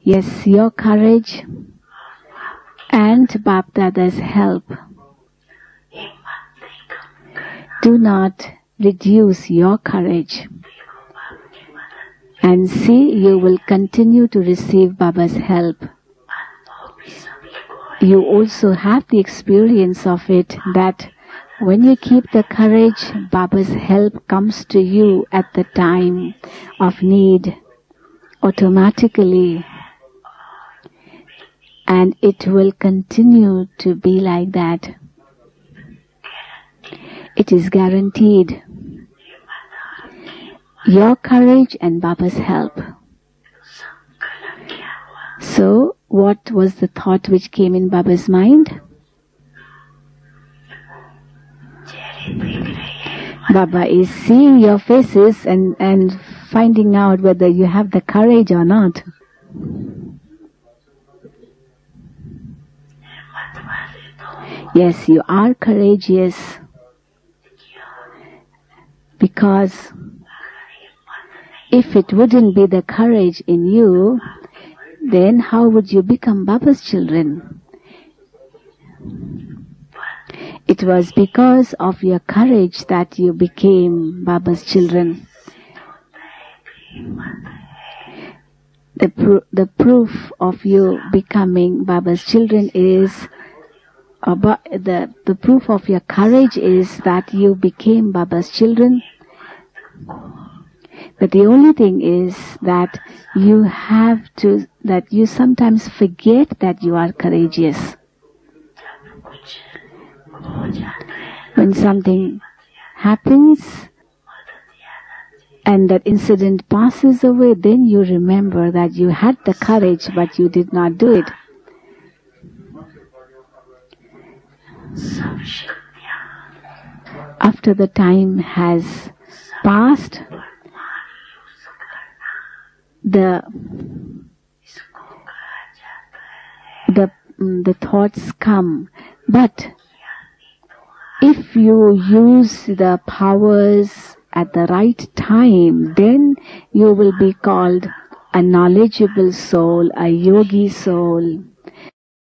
Yes, your courage and Bap Dada's help. Do not reduce your courage. And see, you will continue to receive Baba's help. You also have the experience of it that when you keep the courage, Baba's help comes to you at the time of need, automatically. And it will continue to be like that. It is guaranteed. Your courage and Baba's help. So, what was the thought which came in Baba's mind? Baba is seeing your faces and finding out whether you have the courage or not. Yes, you are courageous. Because if it wouldn't be the courage in you, then how would you become Baba's children? It was because of your courage that you became Baba's children. The proof of you becoming Baba's children is, the proof of your courage is that you became Baba's children. But the only thing is that you sometimes forget that you are courageous. When something happens and that incident passes away, then you remember that you had the courage but you did not do it. After the time has passed, the thoughts come, but if you use the powers at the right time, then you will be called a knowledgeable soul, a yogi soul.